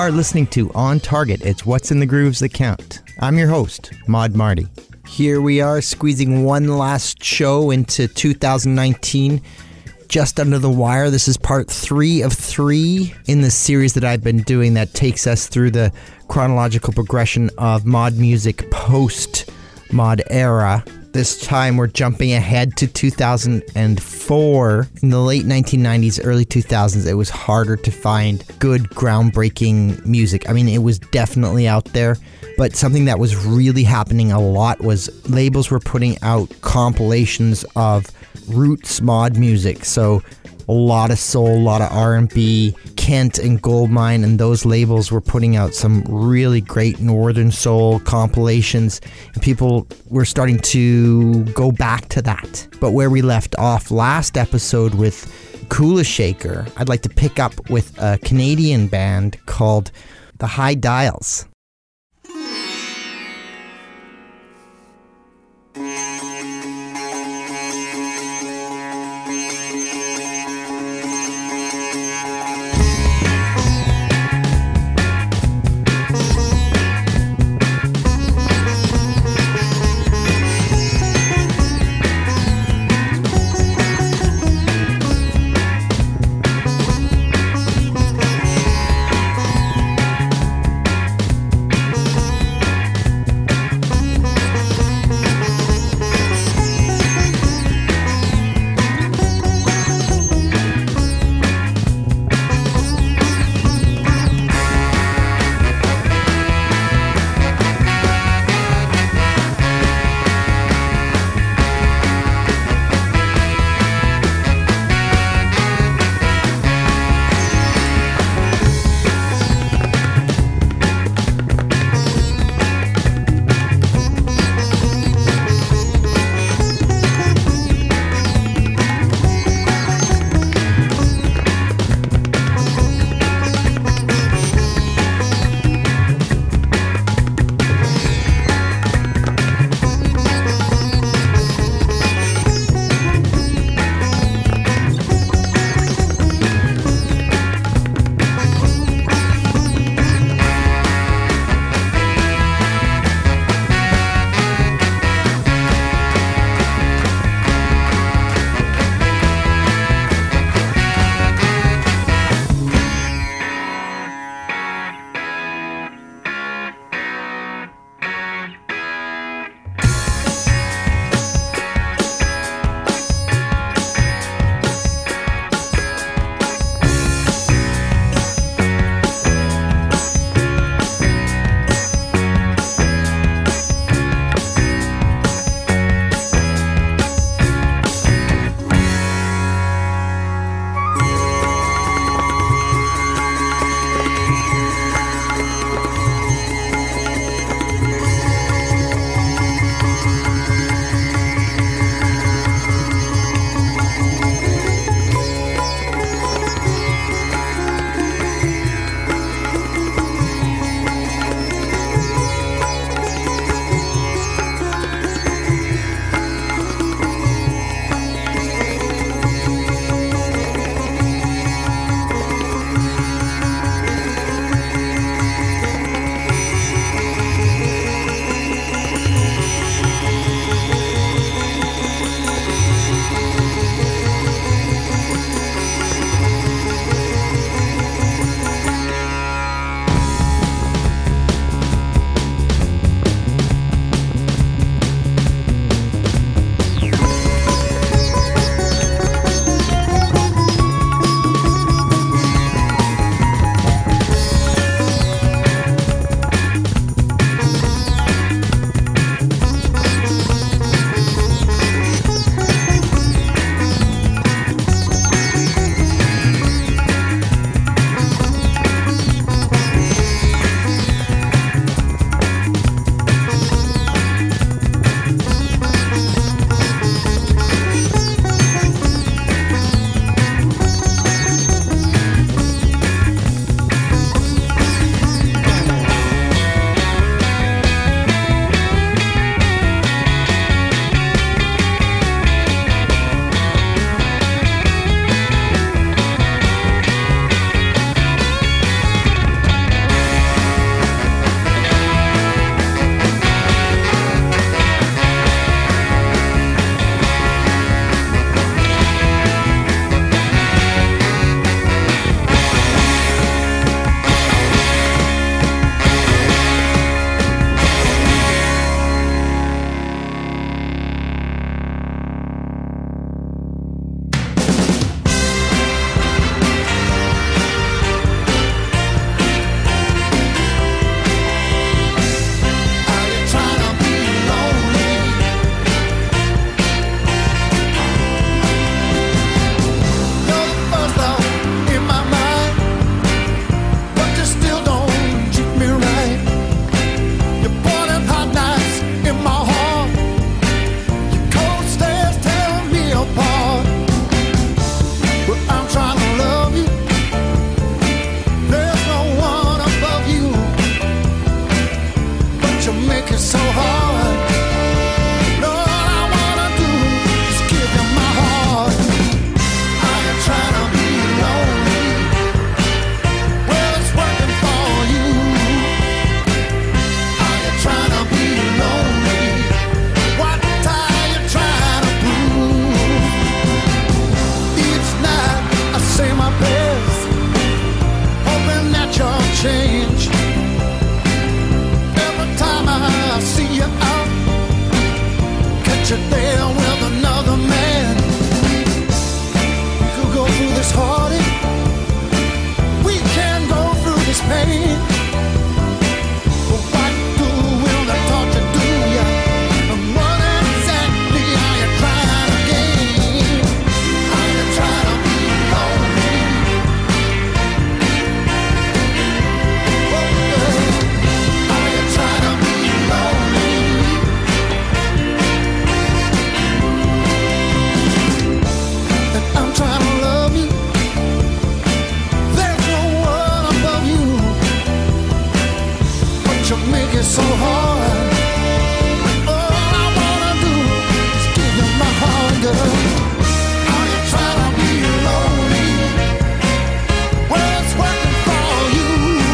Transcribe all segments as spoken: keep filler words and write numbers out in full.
are listening to On Target. It's What's in the Grooves that count. I'm your host, Mod Marty. Here we are squeezing one last show into two thousand nineteen, just under the wire. This is part three of three in the series that I've been doing that takes us through the chronological progression of mod music post-mod era. This time we're jumping ahead to two thousand four. In the late nineteen nineties, early two thousands, it was harder to find good, groundbreaking music. I mean, it was definitely out there, but something that was really happening a lot was labels were putting out compilations of roots mod music. So a lot of soul, a lot of R and B. Kent and Goldmine and those labels were putting out some really great Northern Soul compilations, and people were starting to go back to that. But where we left off last episode with Kula Shaker, I'd like to pick up with a Canadian band called the High Dials. it so hard. Lord, all I wanna do is give you my heart. I ain't trying to be lonely. Well, it's working for you. I ain't trying to be lonely. What are you trying to prove? Each night I say my best, hoping that you'll change. Every time I see you out, catch you there with another man. We could go through this heartache, we can go through this pain. But what do will the torture do ya? And what exactly are you trying to gain? Are you trying to be lonely? Oh, yeah. Are you trying to be lonely? And I'm trying to love you. There's no one above you, but you make it so hard. All I wanna do is give you my heart, girl. Are you trying to be lonely? Well, it's working for you.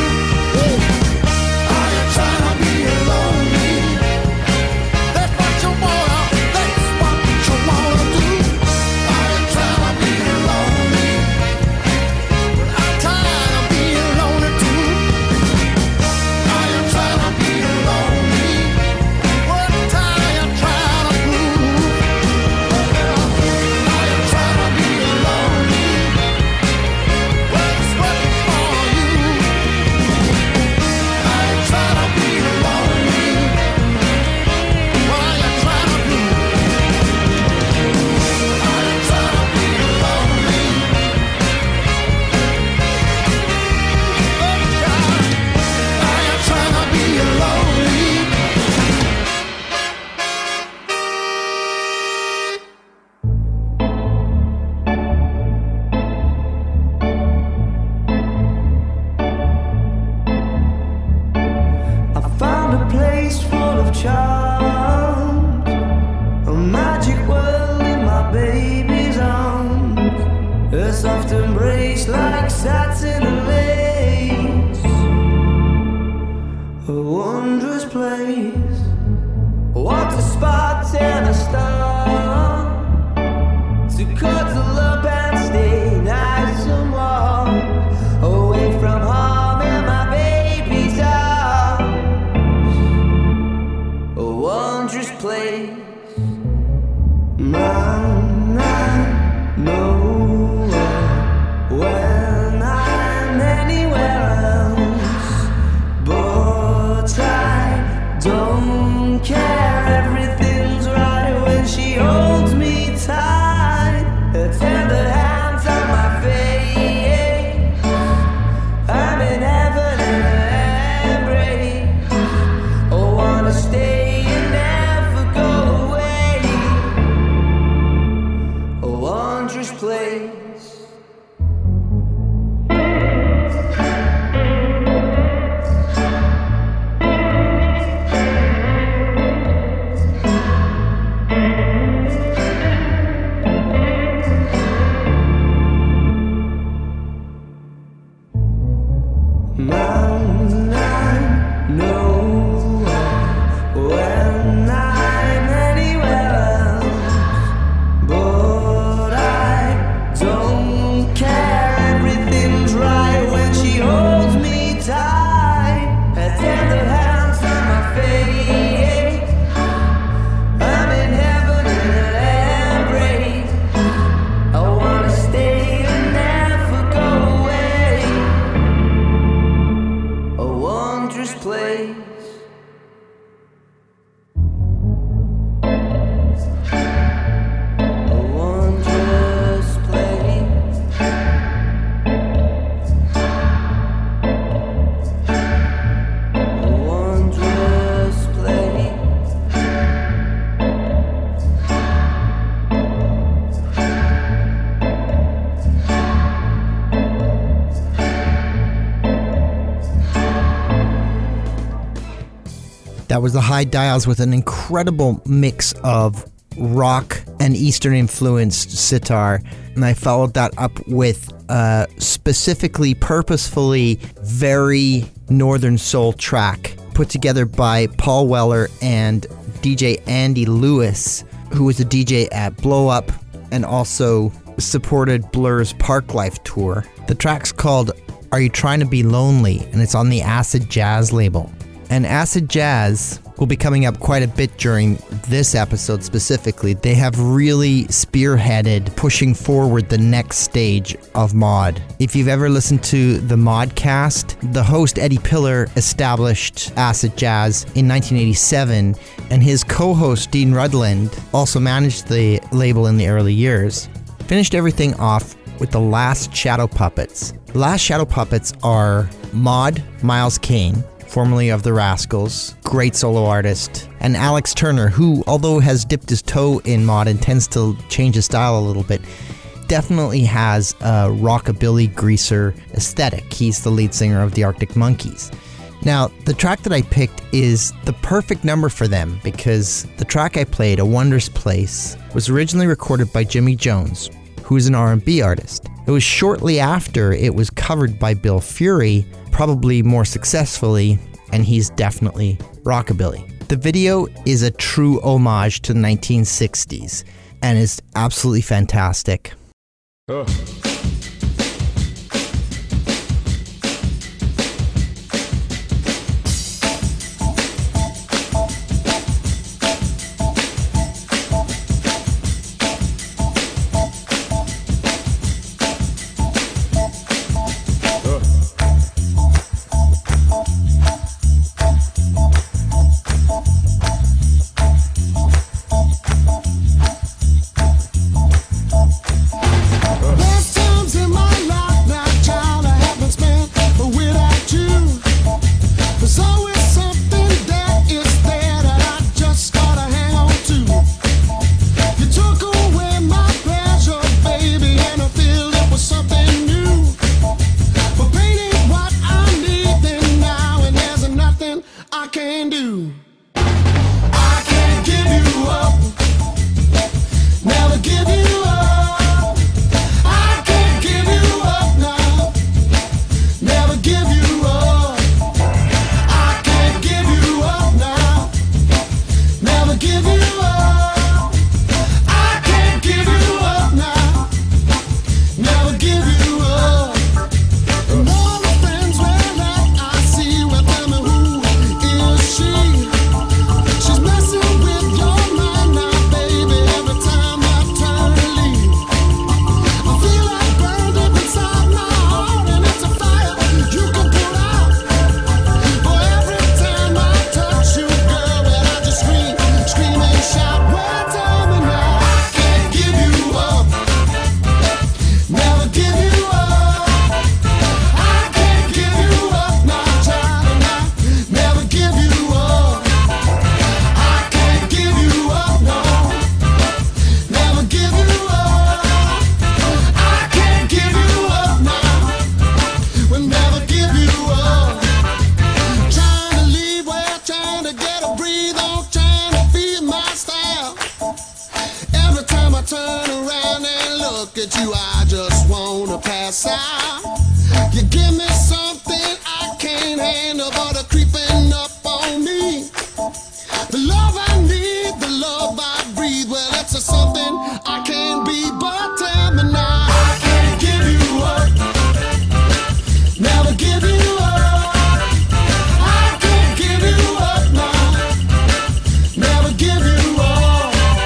Are you trying to be lonely? That's what you wanna, that's what you wanna do. Are you trying to be lonely? I'm tired of being lonely too. Are you trying to be lonely? What are you trying to prove? Are you trying to be lonely? Well, it's working for you. Are you trying to be lonely? What are you trying to do? Are you trying to be lonely? Oh, God. Are you trying to be lonely? I found a place full of charms, a magic world in my baby's arms, a soft embrace like satin and lace, a wondrous place. What a spot and a star to cuddle up and stay nice and warm, away from home in my baby's arms. A wondrous place. Man, I know when I'm anywhere else, but I don't care. Everything's right when she holds me tight. Her tender hands on my face. I'm in heaven in her embrace. Oh, wanna stay and never go away. A wondrous place. Mountain, I know when I'm anywhere else, but I don't care. Everything's right when she holds me tight. Her tender hands on my face. I'm in heaven in her embrace. I wanna stay and never go away. A wondrous place. A wondrous place. A wondrous place. That was the High Dials with an incredible mix of rock and Eastern influenced sitar. And I followed that up with a specifically, purposefully very Northern Soul track put together by Paul Weller and D J Andy Lewis, who was a D J at Blow Up and also supported Blur's Parklife tour. The track's called Are You Trying to Be Lonely? And it's on the Acid Jazz label. And Acid Jazz will be coming up quite a bit during this episode specifically. They have really spearheaded pushing forward the next stage of mod. If you've ever listened to the Modcast, the host Eddie Pillar established Acid Jazz in nineteen eighty-seven, and his co-host Dean Rudland also managed the label in the early years. Finished everything off with the Last Shadow Puppets. The Last Shadow Puppets are Mod Miles Kane, formerly of the Rascals, great solo artist, and Alex Turner, who, although has dipped his toe in mod and tends to change his style a little bit, definitely has a rockabilly greaser aesthetic. He's the lead singer of the Arctic Monkeys. Now, the track that I picked is the perfect number for them because the track I played, A Wondrous Place, was originally recorded by Jimmy Jones, who is an R and B artist. It was shortly after it was covered by Bill Fury, probably more successfully, and he's definitely rockabilly. The video is a true homage to the nineteen sixties and is absolutely fantastic. Uh.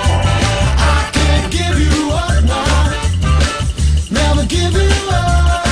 Give you up.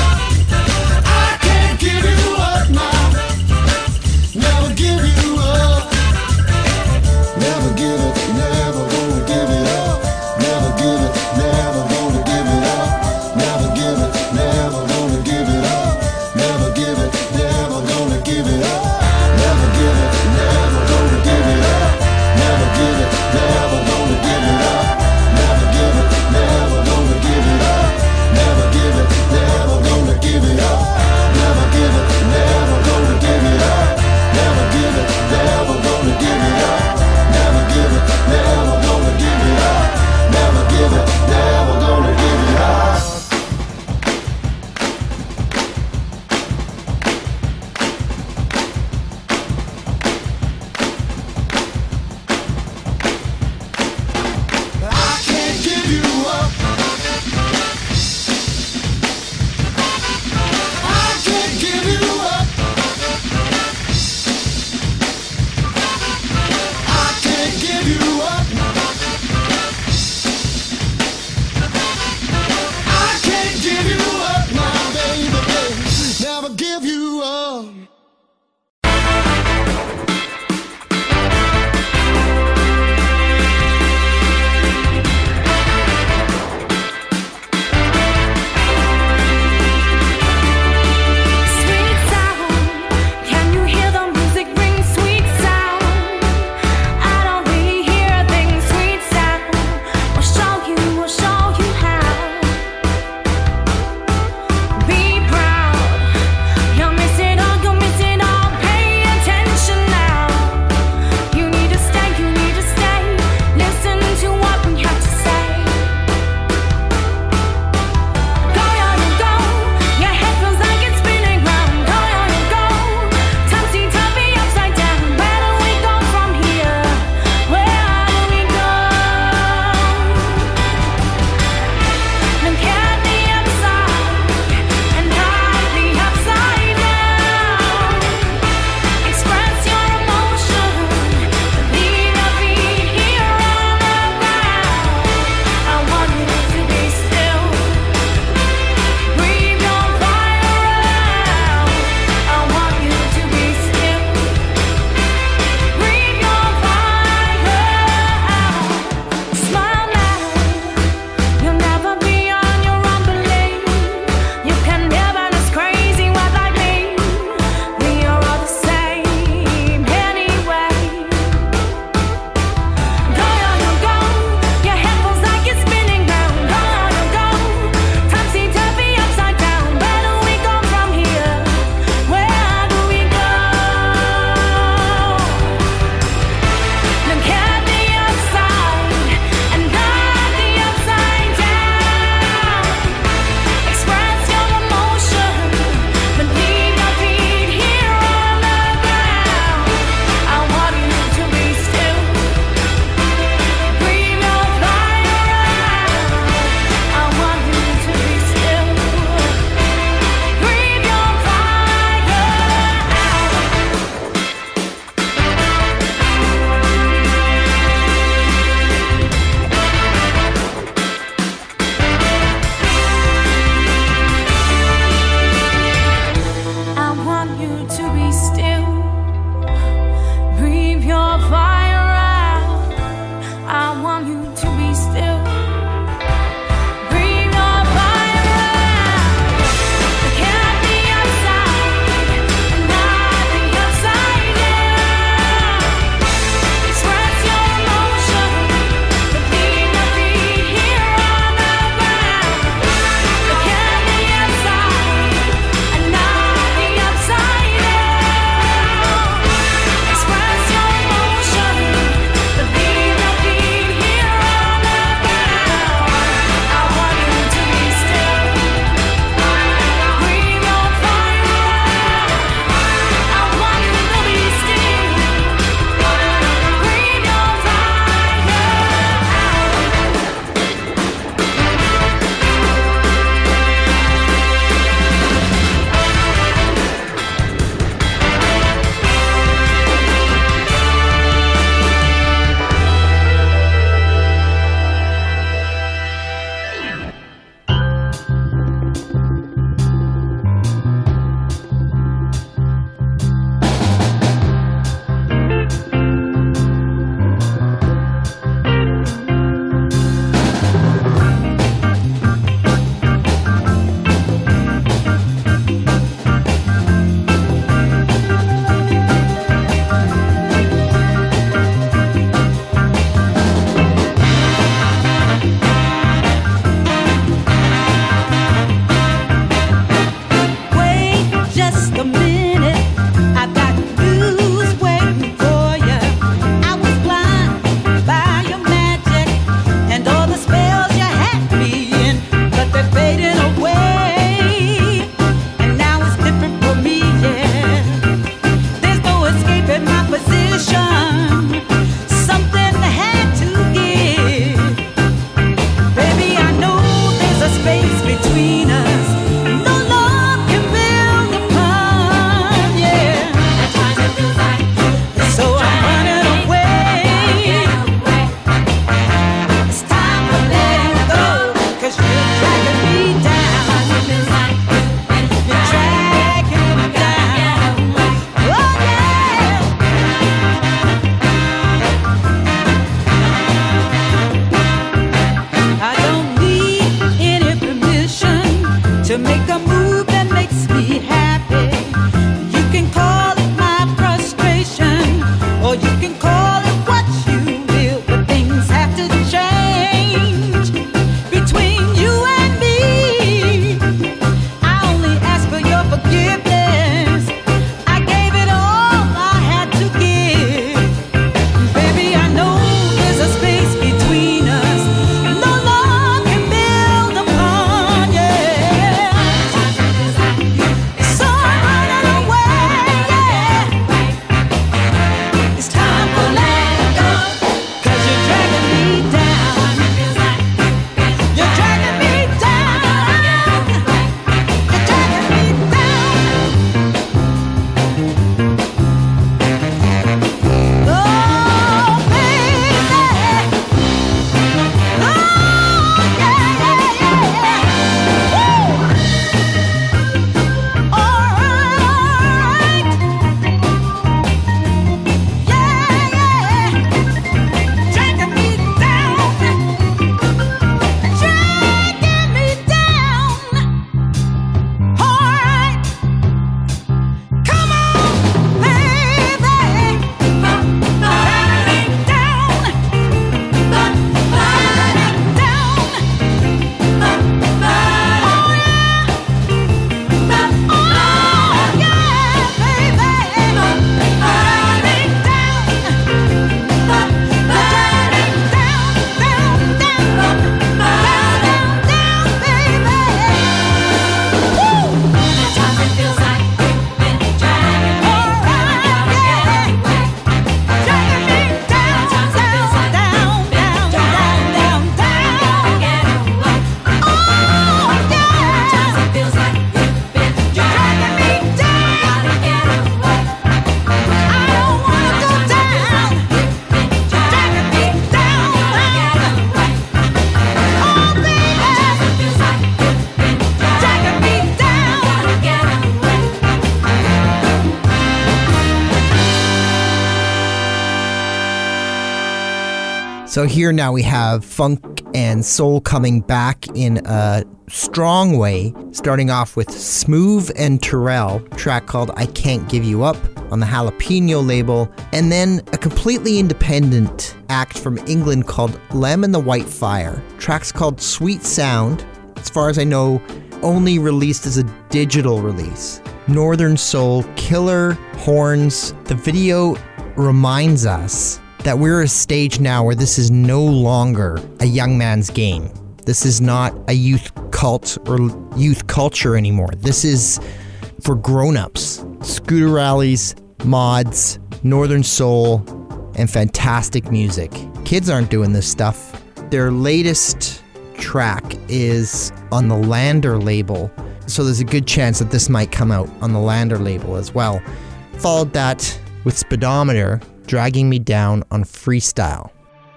So here now we have funk and soul coming back in a strong way, starting off with Smooth and Terrell, a track called I Can't Give You Up on the Jalapeno label, and then a completely independent act from England called Lem and the White Fire. Track's called Sweet Sound, as far as I know, only released as a digital release. Northern Soul, killer horns. The video reminds us that we're at a stage now where this is no longer a young man's game. This is not a youth cult or youth culture anymore. This is for grown-ups. Scooter rallies, mods, Northern Soul, and fantastic music. Kids aren't doing this stuff. Their latest track is on the Lander label, so there's a good chance that this might come out on the Lander label as well. Followed that with Speedometer, Dragging Me Down on Freestyle.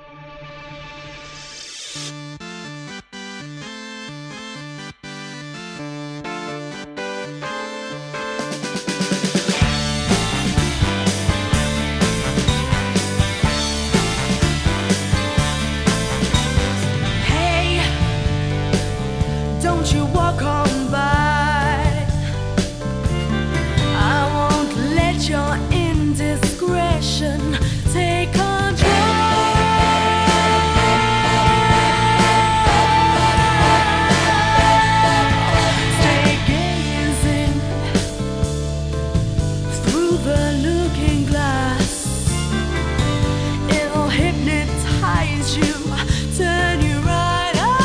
Hey, don't you walk on by. I won't let your indiscretion take control. Stay gazing through the looking glass. It'll hypnotize you, turn you right on.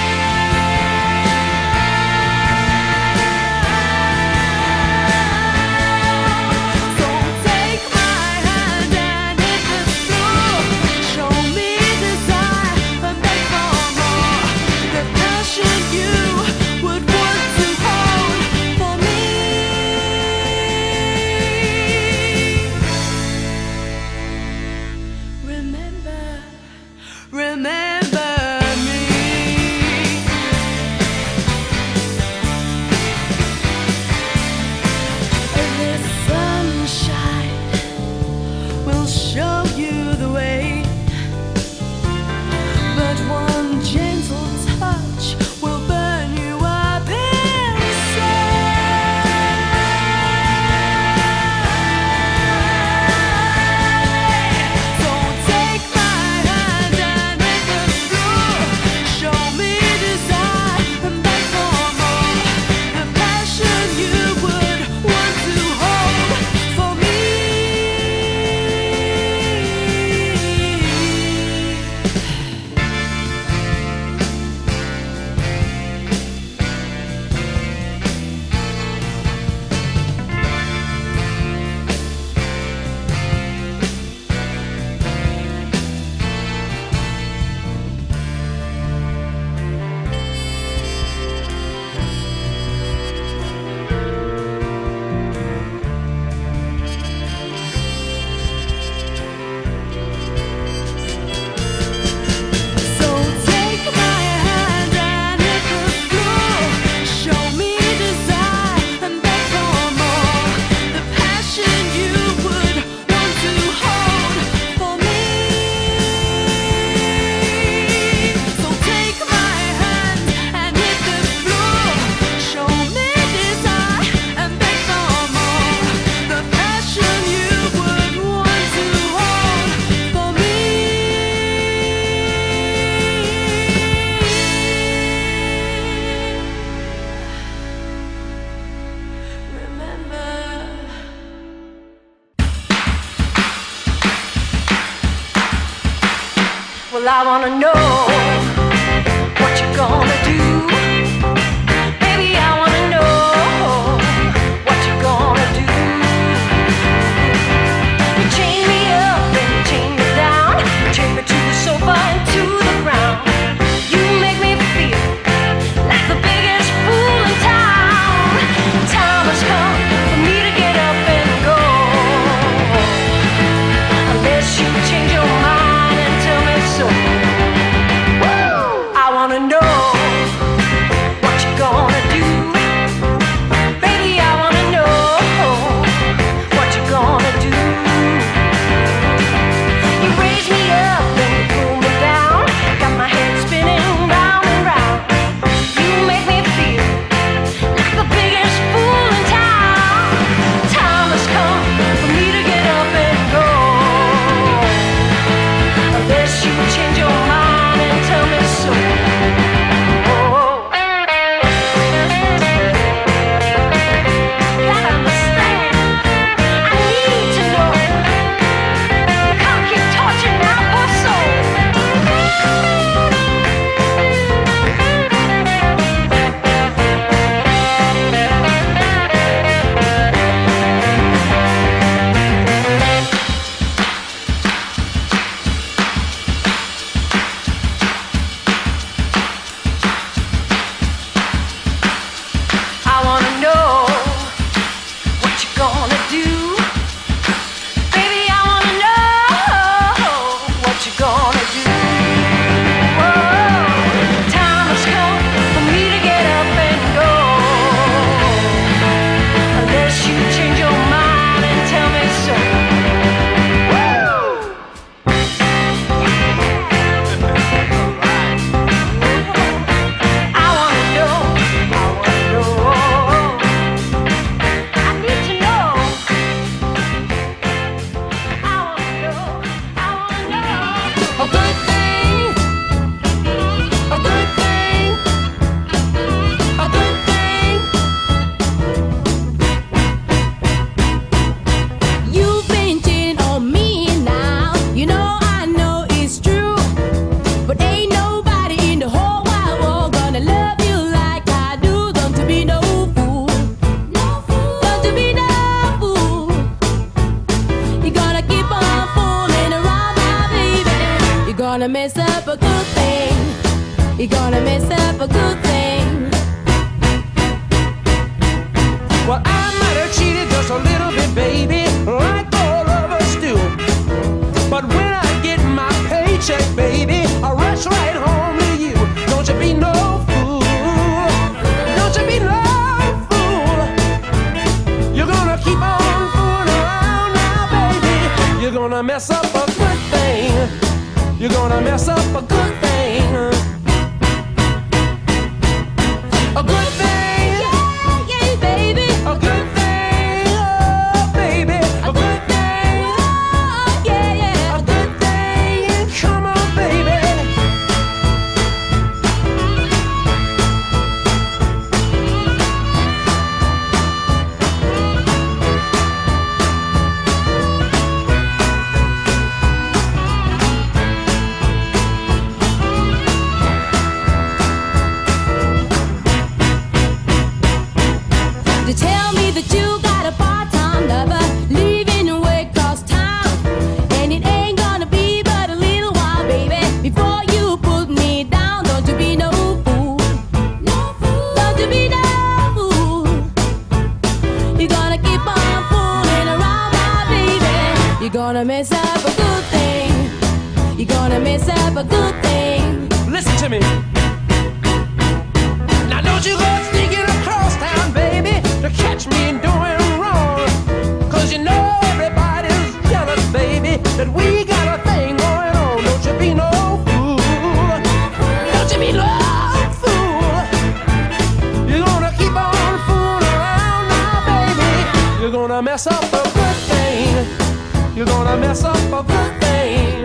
So take my hand and hit the floor. Show me desire and beg for more. The passion you would want to hold for me. Remember, remember me. This sunshine will show you the way, but one gentle touch will burn you up inside. So take my hand and hit the floor. Show me desire and beg for more. The passion you would want to hold for me. So take my hand and hit the floor. Show me desire and beg for more. The passion you would want to hold for me. So take my hand and hit the floor. Show me desire and beg for more. The passion you would want to hold for me. Remember. Well, I wanna know what you're gonna do. Baby, I wanna know what you're gonna do. You chain me up and you chain me down. You chain me to the sofa and to the ground. You make me feel like the biggest fool in town. Time has come for me to get up and go. Unless you change your mind and tell me so. I wanna know gonna mess up a good thing. You're gonna mess up a good thing. Well, I might have cheated just a little bit, baby, like all of us do. But when I get my paycheck, baby, I rush right home to you. Don't you be no fool. Don't you be no fool. You're gonna keep on fooling around now, baby. You're gonna mess up a good thing. You're gonna mess up a good thing. A good thing. Yeah, yeah, baby. A good thing. Oh, baby. A good thing. Oh, yeah, yeah. A good thing. Come on, baby. To tell me that you got a part-time lover leaving away across town, and it ain't gonna be but a little while, baby, before you put me down. Don't you be no fool. No fool. Don't you be no fool. You're gonna keep on fooling around now, baby. You're gonna mess up a good thing. You're gonna mess up a good thing. Listen to me. Now don't you go sneaking across town, baby, to catch me doing wrong. Cause you know everybody's jealous, baby, that we got a thing going on. Don't you be no fool. Don't you be no fool. You're gonna keep on fooling around now, baby. You're gonna mess up a good thing. You're gonna mess up a good thing.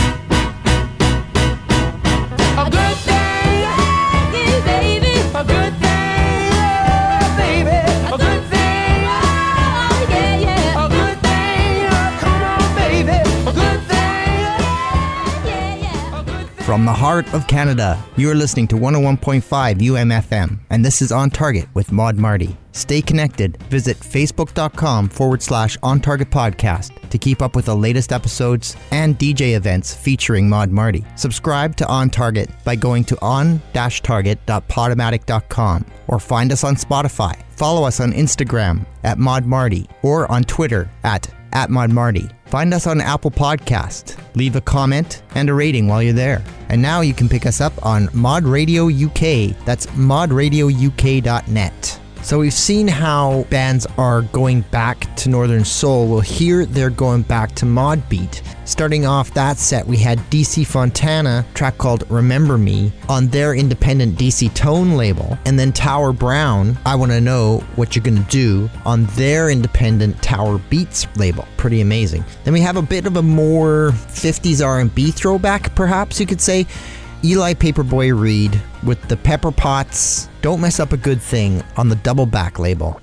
A good thing. Yeah, baby. A good thing, oh, baby. A good thing, Oh, yeah, yeah. a good thing. Oh, come on, baby. A good thing, Yeah, yeah. a good thing. From the heart of Canada, you are listening to one oh one point five U M F M, and this is On Target with Maud Marty. Stay connected. Visit facebook.com forward slash On Target Podcast to keep up with the latest episodes and D J events featuring Maud Marty. Subscribe to On Target by going to on dash target dot podomatic dot com or find us on Spotify. Follow us on Instagram at Maud Marty or on Twitter at at Maud Marty. Find us on Apple Podcast. Leave a comment and a rating while you're there. And now you can pick us up on Mod Radio U K. That's mod radio u k dot net. So we've seen how bands are going back to Northern Soul. Well, here they're going back to mod beat. Starting off that set, we had D C Fontana, a track called Remember Me, on their independent D C Tone label. And then Tower Brown, I Want to Know What You're Gonna Do, on their independent Tower Beats label. Pretty amazing. Then we have a bit of a more fifties R and B throwback, perhaps you could say. Eli Paperboy Reed with the Pepper Pots, Don't Mess Up a Good Thing, on the Double Back label.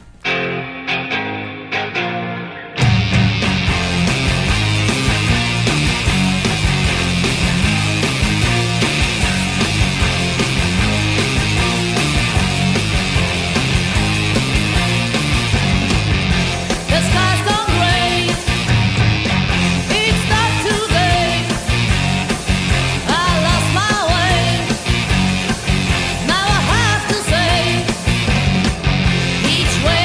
The sky's gone gray. It's not today. I lost my way. Now I have to say, each way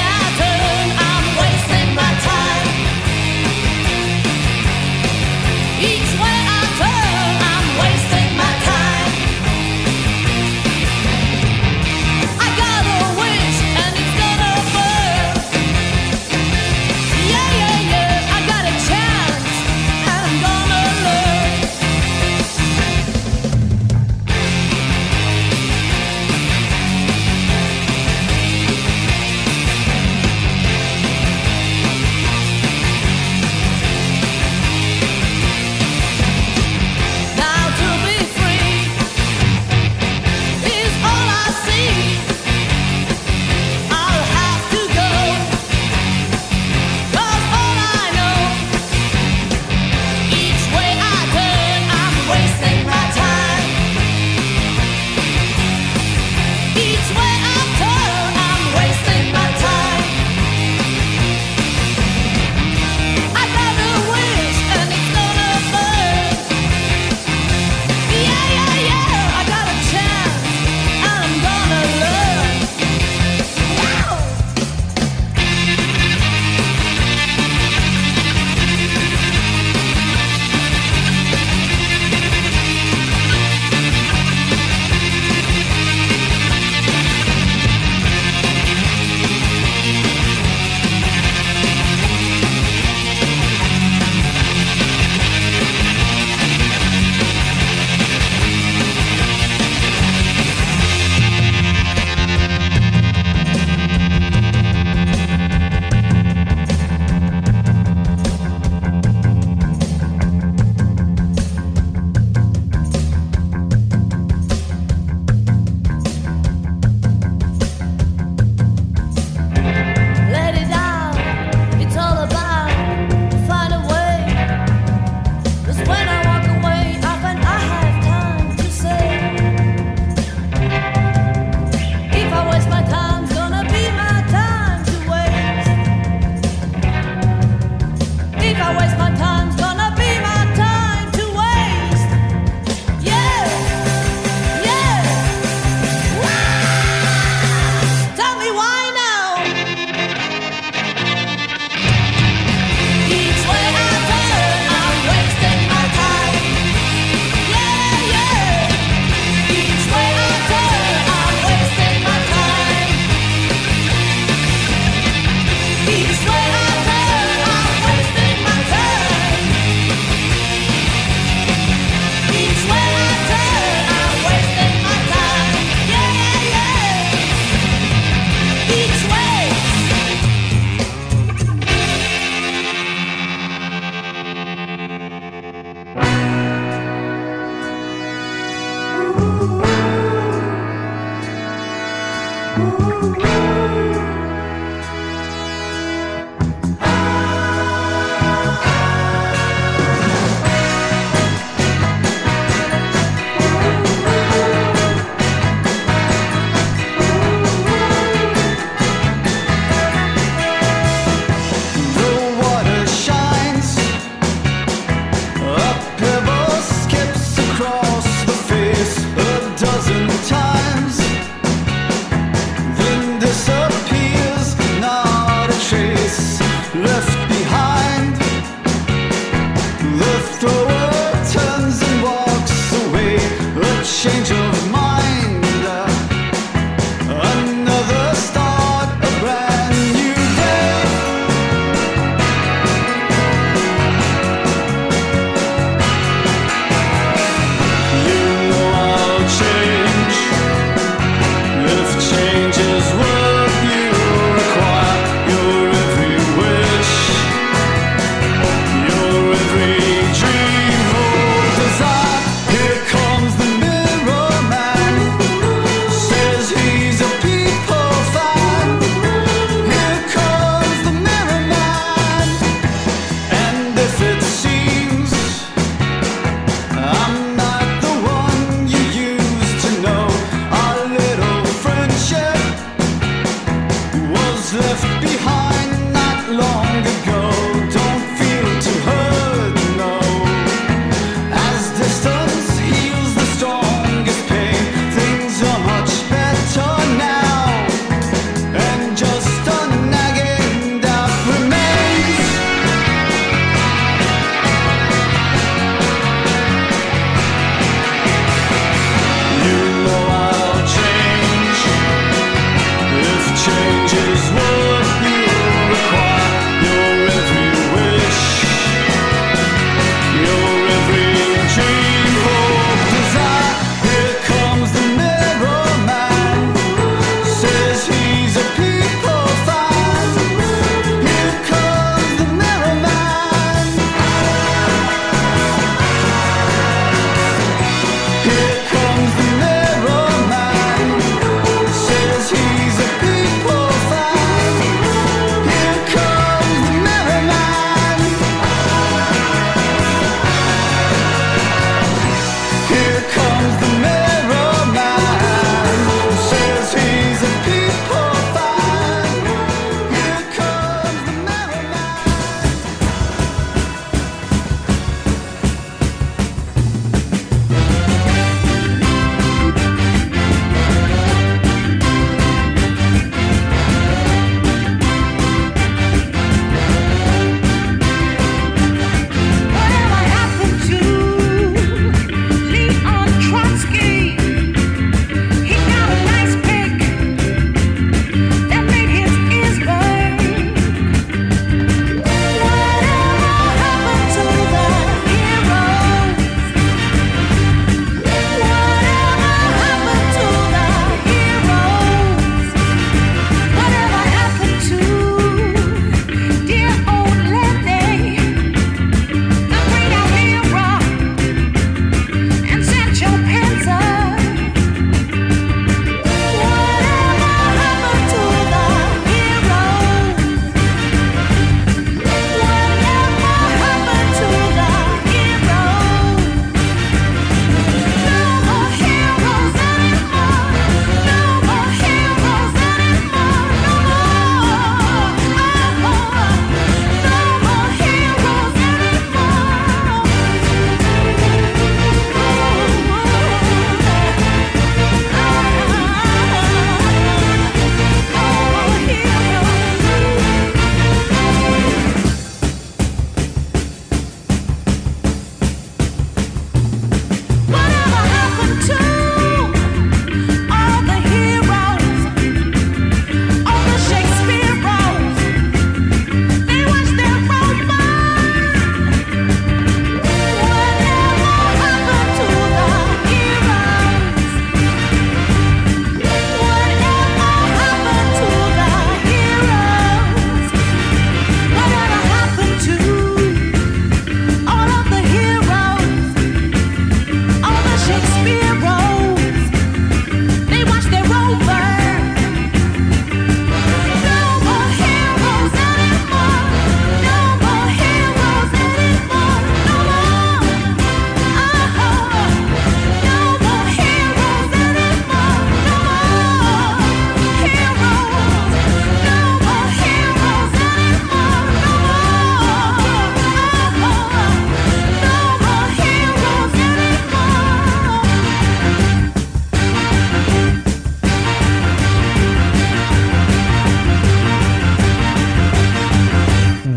Another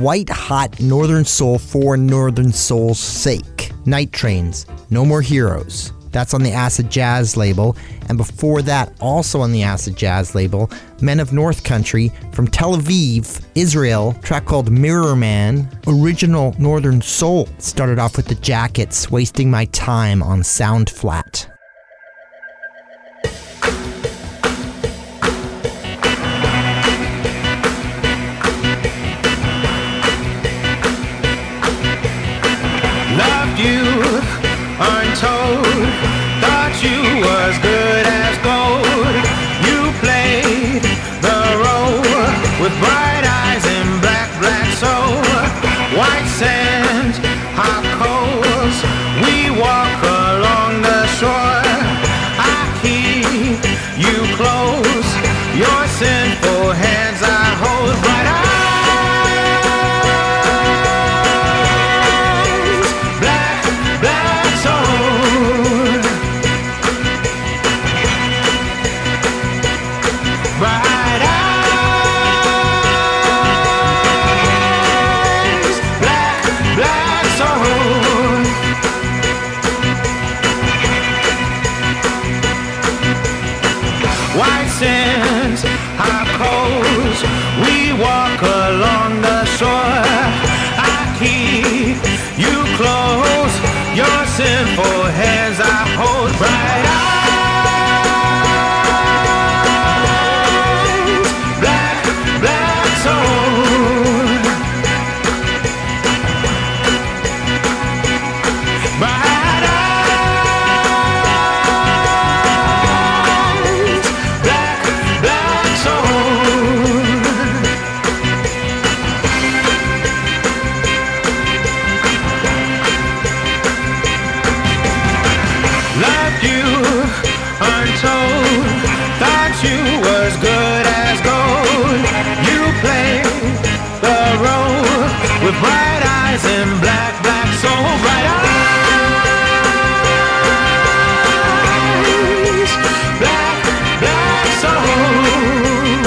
white hot Northern Soul for Northern Soul's sake. Night Trains, No More Heroes. That's on the Acid Jazz label. And before that, also on the Acid Jazz label, Men of North Country from Tel Aviv, Israel, track called Mirror Man. Original Northern Soul started off with the Jackets, Wasting My Time on Sound Flat. Loved you untold, thought you was good as gold. You played the role with bright eyes and black, black soul. White sand, hot coals, we walk along the shore. I keep you close, your sinful hands I hold. Bright eyes, we walk along the shore. I keep you close, your sinful hands I hold. Bright eyes, black, black soul. Bright eyes, black, black soul. Thought you was good as gold. You played the role with bright eyes and black, black soul. Bright eyes, black, black soul.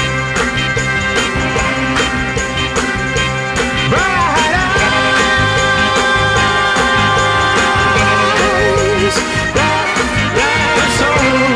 Bright eyes, black, black soul.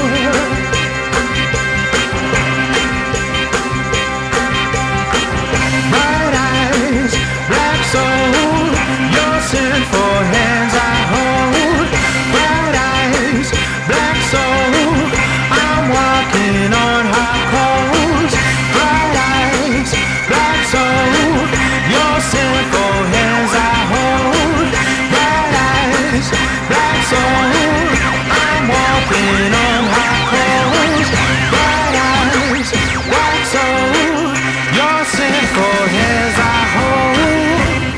Sinful hands I hold. Bright eyes, black soul, I'm walking on hot coals. Bright eyes, black soul, your sinful hands I hold. Bright eyes, black soul, I'm walking on hot coals. Bright eyes, black soul, your sinful hands I hold.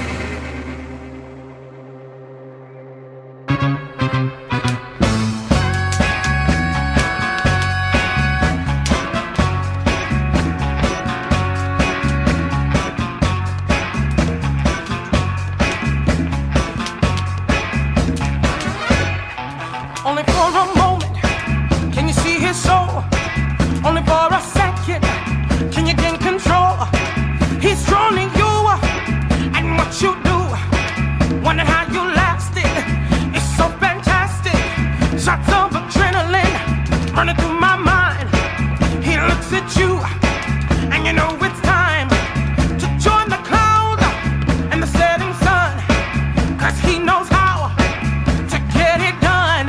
Only for a moment, can you see his soul? Only for a second, can you gain control? He's drawn to you, and what you do, wonder how you lasted. It's so fantastic, shots of adrenaline running through my mind. He looks at you, and you know it's time to join the cloud and the setting sun, 'cause he knows how to get it done.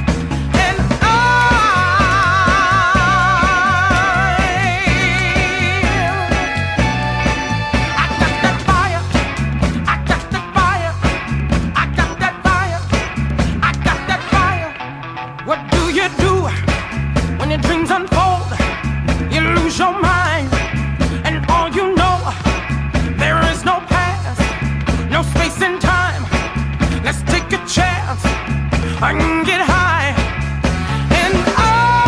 Your mind, and all you know, there is no past, no space and time. Let's take a chance and get high. And I,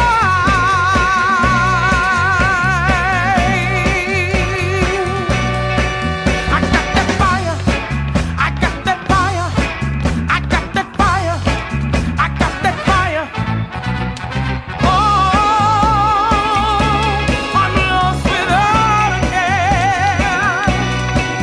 I got that fire, I got that fire, I got that fire, I got that fire. Oh, I'm lost without a care.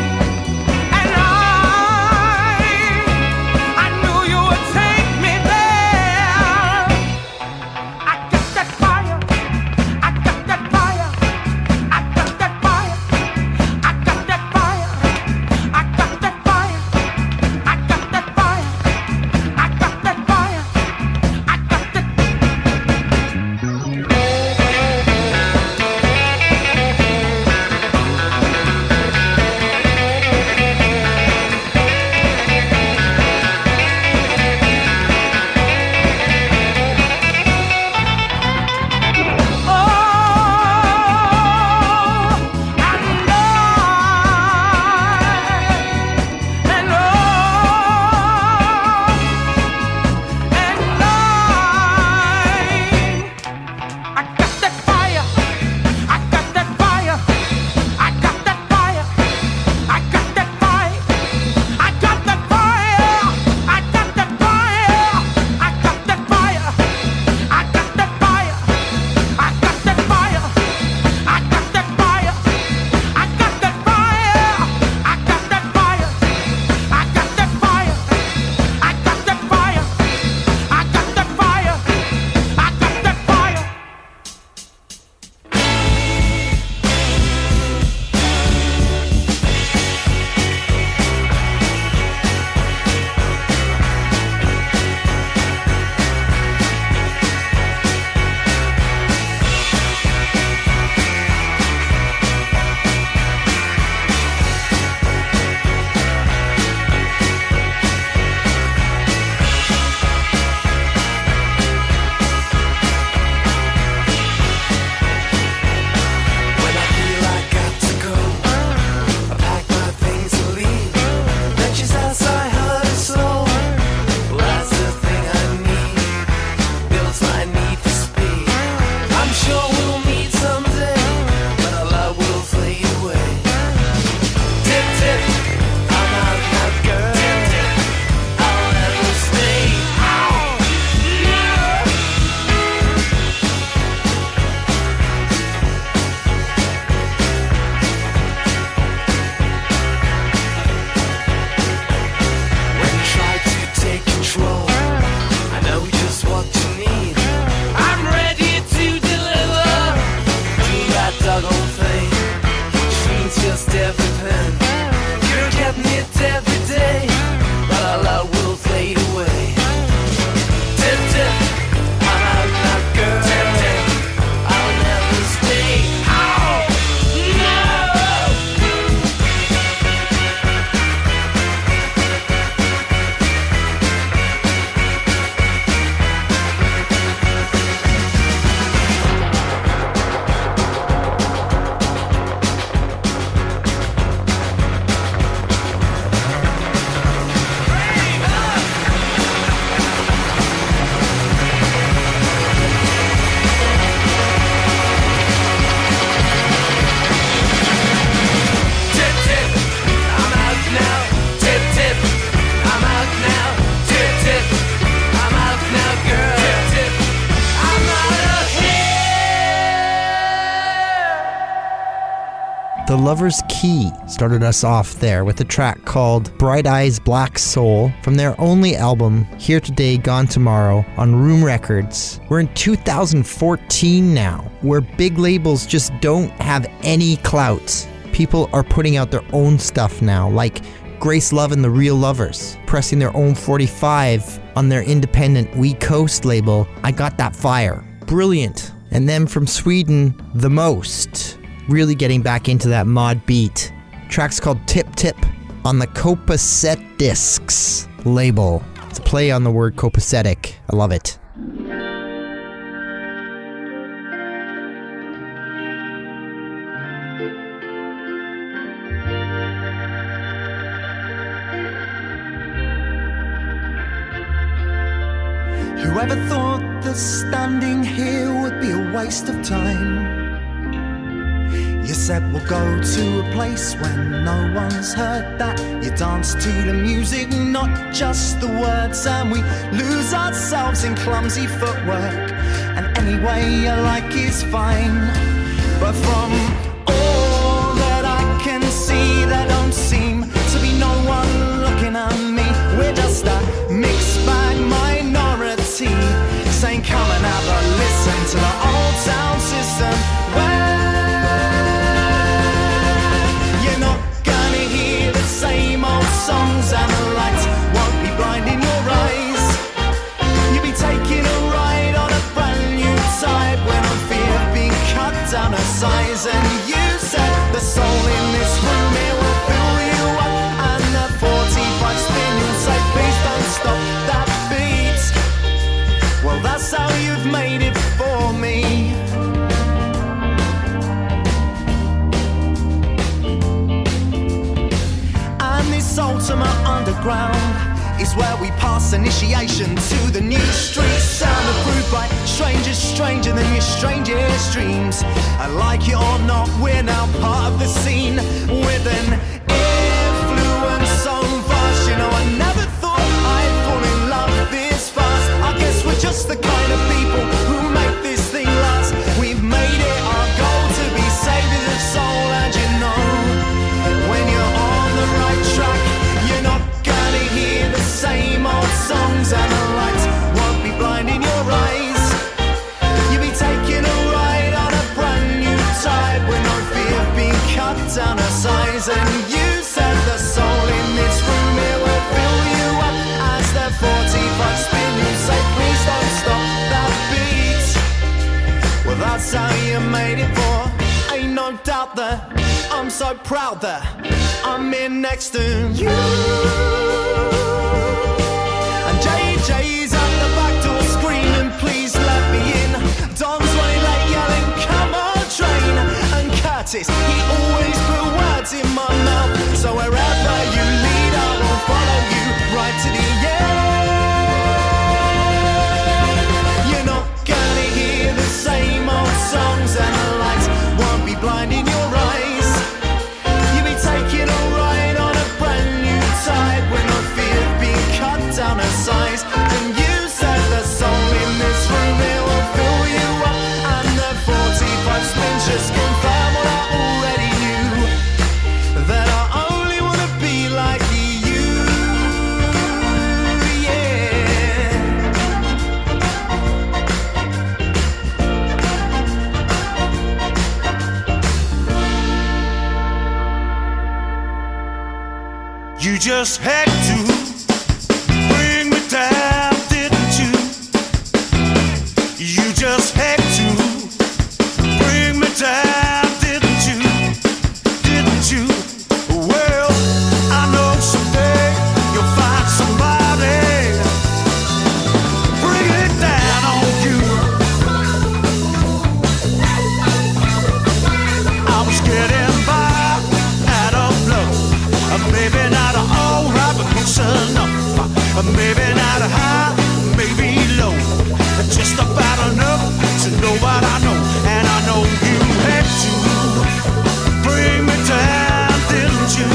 Lover's Key started us off there with a track called Bright Eyes Black Soul from their only album, Here Today, Gone Tomorrow, on Room Records. We're in two thousand fourteen now, where big labels just don't have any clout. People are putting out their own stuff now, like Grace Love and the Real Lovers, pressing their own forty-five on their independent We Coast label, I Got That Fire. Brilliant. And then from Sweden, The Most, really getting back into that mod beat. Track's called Tip Tip on the Copacetic Discs label. It's a play on the word copacetic. I love it. Whoever thought that standing here would be a waste of time? You said we'll go to a place when no one's heard that. You dance to the music, not just the words, and we lose ourselves in clumsy footwork. And anyway you like is fine, but from all that I can see, there don't seem to be no one looking at me. We're just a mixed bag minority, saying come and have a listen to the old sound system. Well, you're not gonna hear the same old songs, and the lights won't be blinding your eyes. You'll be taking a ride on a brand new type when I fear being cut down a size. And you said the soul in this room, it will fill you up, and that forty-five spin, you'll say please don't stop that beat. Well, that's how you've made it for me. And this ultimate underground is where we pass initiation to the new street sound, approved by strangers stranger than your strangest dreams. And like it or not, we're now part of the scene with an influence so vast. You know, I never thought I'd fall in love this fast. I guess we're just the kind of people who make this thing last. We've made it our goal to be saving the soul, and you know, when you're on the right track, you're not gonna hear the same old songs, and the lights won't be blinding your eyes. You'll be taking a ride on a brand new type with no fear of being cut down a size. And you said the soul in this room, it will fill you up as the forty-five spin. You say please don't stop that beat. Well, that's how you made it for. Ain't no doubt that I'm so proud that I'm in next to you. And J J's at the back door screaming please let me in. Dom's running late yelling come on train. And Curtis, he always put words in my mouth. So wherever you lead I will follow you right to the end. You're not gonna hear the same old songs, and the lights won't be blinding your eyes. You'll be taking a ride on a brand new type with no fear of being cut down a size. And you said the soul in this room, it will fill you up, and the forty-five spins just confirm what I already knew, that I only wanna be like you. Yeah. You just had to bring me down, didn't you? You just had to bring me down, didn't you? Didn't you? Well, I know someday you'll find somebody bring it down on you. I was getting by out of love, maybe not all right, but close enough. Maybe not high, maybe low, just about enough to know what I know. And I know you had to bring me down, didn't you?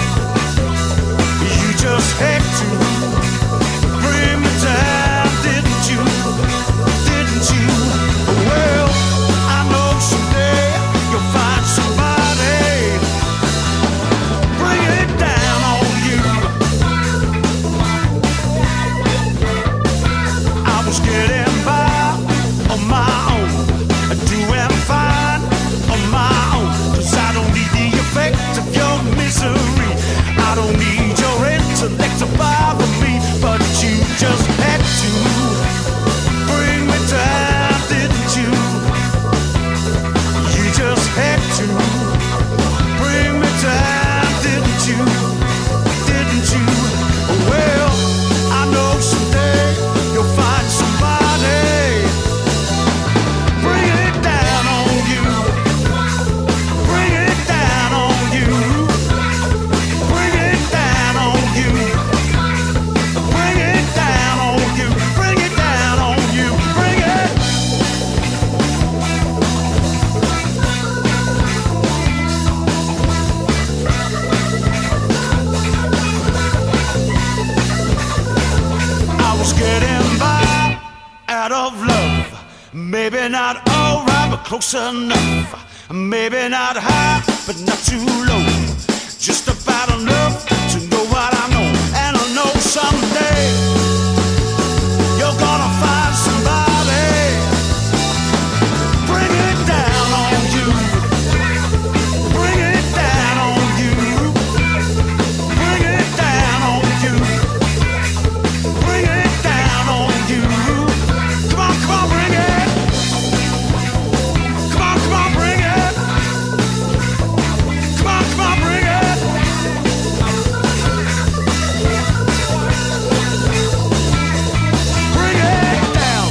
You just had to bring me down, didn't you? Didn't you? Well, I know someday you'll find somebody Maybe not alright, but close enough. Maybe not high, but not too low. Just about enough to know what I know. And I know someday you're gonna find somebody. Bring it down on you. Bring it down on you. Bring it down on you. Bring it down on you. Come on, come on, bring it. Come on, come on, bring it. Come on, come on, bring it. Bring it down.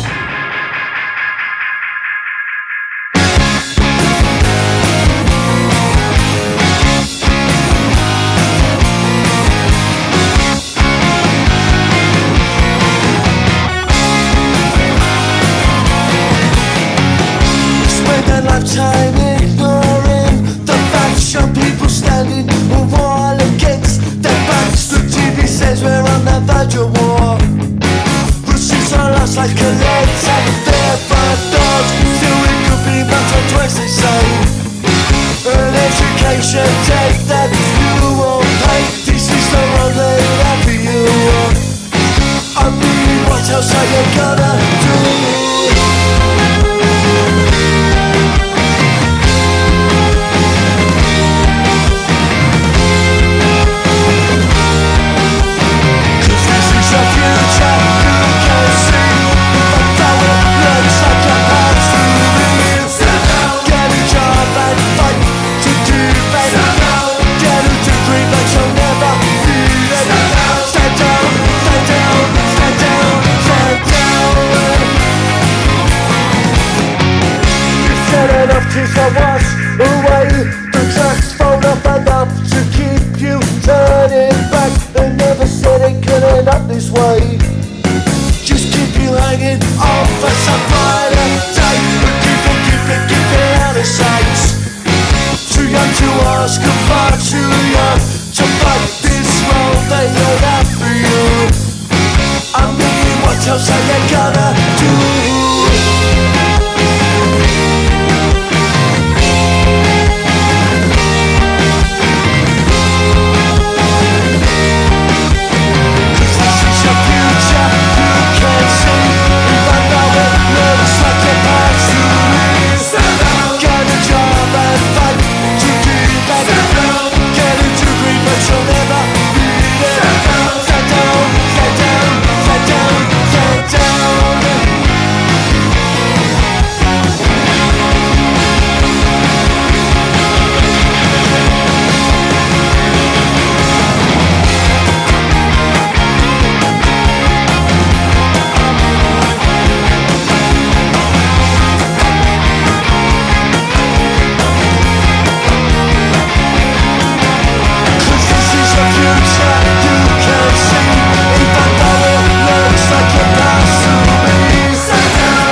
Spend their lifetime ignoring the facts. Show people standing a wall against their backs. The T V says we're on the verge of war. Russians are lost like a legs at their front doors. Still it could be much or twice the same. An education take that you won't pay. This is the road laid out for you. I mean, what else are you gonna do? Cause this is your future, you can see. But though it looks like a past to me. Get a job and fight to do better. Get a degree but you'll never need it. Stand down, stand down, stand down, stand down. You said enough tears to wash away the tracks, fold up enough to keep you turning back. They never said it could end up this way. Just keep you hanging on for some brighter day. But keep on keeping, keeping out of sight. Too young to ask and far too young to fight this road they laid out for you. I mean, what else are you gonna do? Cause this is your future, you can see. Even though it looks like a past to me. Get a job and fight to do better. Get a degree but you'll never need it. Stand down, stand down, stand down, stand down. Cause this is your future, you can see. Even though it looks like a past to me. Stand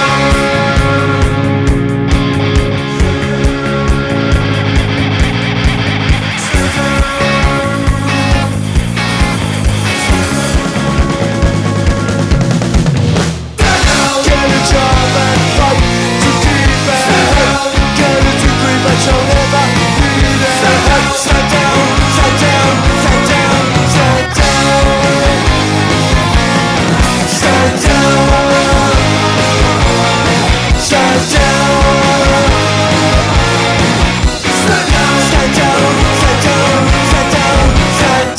Get a job and fight to keep it. Get a degree but you'll never need it. Stand down, stand down, stand down, stand down. Stand down. Stand down. Stand down, stand down, stand down, stand down, stand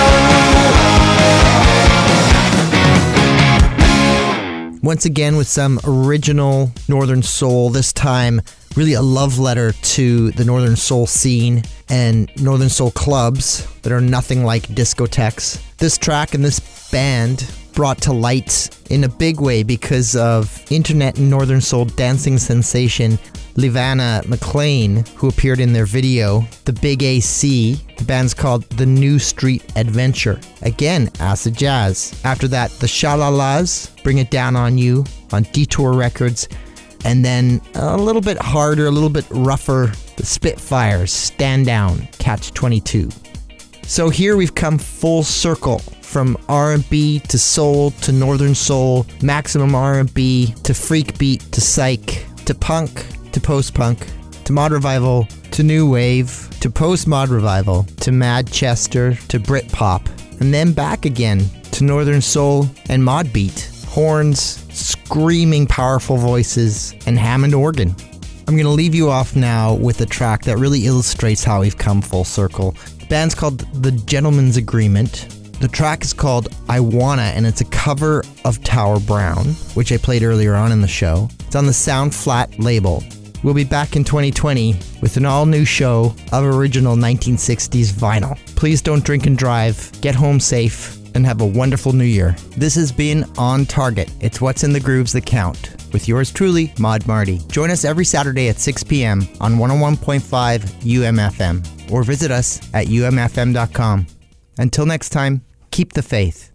down. Once again with some original Northern Soul, this time really a love letter to the Northern Soul scene and Northern Soul clubs that are nothing like discotheques. This track and this band brought to light in a big way because of internet and Northern Soul dancing sensation Livana McLean, who appeared in their video, The Big A C. The band's called The New Street Adventure. Again, acid jazz. After that, the Shalalas, Bring It Down on You, on Detour Records. And then a little bit harder, a little bit rougher, the Spitfires, Stand Down, Catch twenty-two. So here we've come full circle from R and B to soul to northern soul, maximum R and B to freak beat to psych to punk to post-punk to mod revival to new wave to post-mod revival to Madchester to Britpop, and then back again to northern soul and mod beat, horns, screaming powerful voices, and Hammond organ. I'm going to leave you off now with a track that really illustrates how we've come full circle. The band's called The Gentleman's Agreement. The track is called I Wanna, and it's a cover of Tower Brown, which I played earlier on in the show. It's on the Sound Flat label. We'll be back in twenty twenty with an all-new show of original nineteen sixties vinyl. Please don't drink and drive, get home safe, and have a wonderful new year. This has been On Target. It's what's in the grooves that count. With yours truly, Mod Marty. Join us every Saturday at six p.m. on one oh one point five U M F M or visit us at U M F M dot com. Until next time, keep the faith.